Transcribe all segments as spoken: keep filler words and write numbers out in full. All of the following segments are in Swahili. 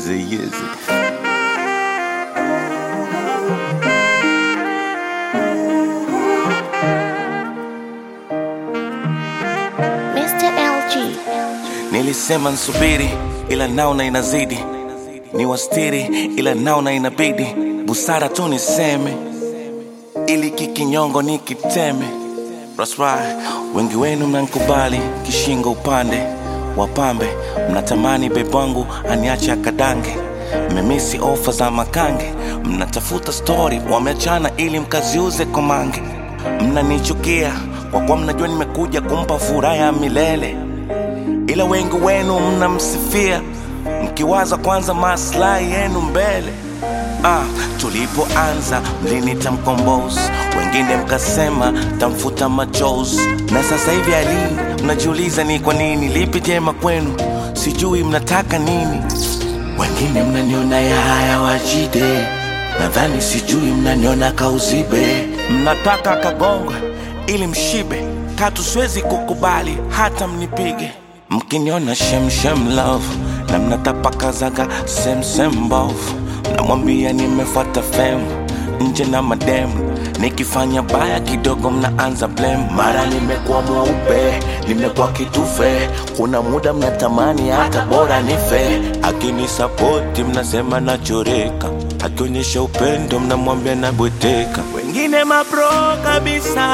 Easy, easy. mister L G. Nilisema nsubiri ila naona inazidi, ni wastiri ila naona inabidi, busara tu niseme ili kikinyongo nikiteme. That's right. Wengi wenu mnankubali kishingo upande wapambe, mnatamani bebangu aniache akadange, mmemisi ofa za makange, mnatafuta story wameachana ili mkaziuze komange, mnanichukia kwa kuwa mnajua nimekuja kumpa furaha ya milele, ila wengi wenu mnamsifia mkiwaza kwanza maslahi yenu mbele. Ah, tulipoanza mlinita mkombozi, wengine mkasema tamfuta machozi, na sasa hivi ali mnajiuliza ni kwa nini, lipi jema kwenu, sijui mnataka nini. Wengine mnaniona ya haya wajide, nadhani sijui mnaniona kauzibe, mnataka kagongwe ili mshibe, katu siwezi kukubali hata mnipige. Mkiniona shem shem love na mnatapakazaga sem sem mbovu, namwambia nimefuata fame nje na mademu, nikifanya baya kidogo mnaanza blame. Mara nimekuwa mweupe, nimekuwa kitufe, kuna muda mnatamani hata bora nife. Akinisapoti mnasema nachoreka, akionyesha upendo mnamwambia nabweteka. Wengine mapro kabisa,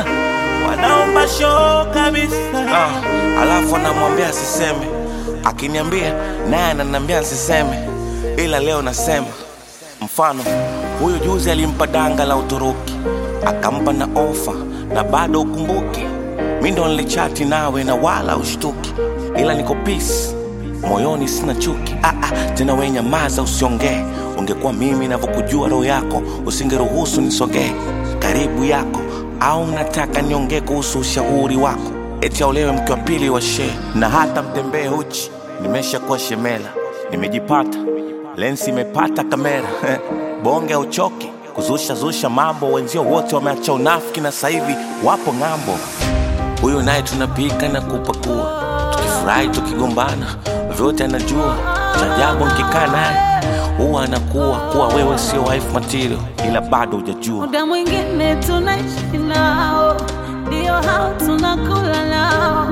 wanaomba show kabisa, ah, alafu anamwambia asiseme, akiniambia naye ananiambia asiseme, ila leo nasema. Mfano, huyu juzi alimpa danga la Uturuki, akampa na ofa na bado ukumbuki. Mimi ndo nilichati nawe na wala ushtuki, ila niko peace, moyoni sina chuki. Ah ah, tena wewe nyamaza usiongee, ungekuwa mimi ninavyokujua roho yako usingeruhusu nisogee karibu yako. Au mnataka niongee kuhusu ushauri wako, eti aolewe mke wa pili wa shehe na hata mtembee uchi? Nimeshakuwa shemela, nimejipata, lensi imepata kamera bonge uchoki kuzusha zusha mambo, wenzio wote wameacha unafiki na sasa hivi wapo ngambo. Huyu naye tunapika na kupakua, tukifurahi tukigombana, vyote anajua. Cha ajabu nikikaa naye huwa anakuwa kuwa wewe sio wife material, ila bado hujajua. Muda mwingine tunaishi nao, ndio hao tunakula nao,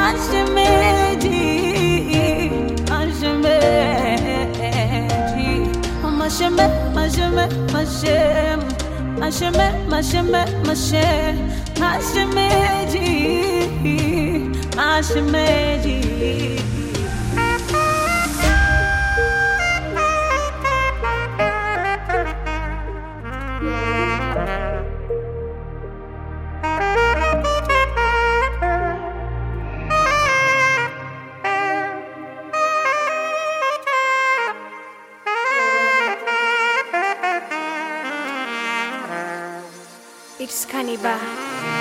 mashemeji, mashemeji, masheme, masheme, mashem, masheme, masheme, mashem, mashemeji, mashemeji. It's Cannibal.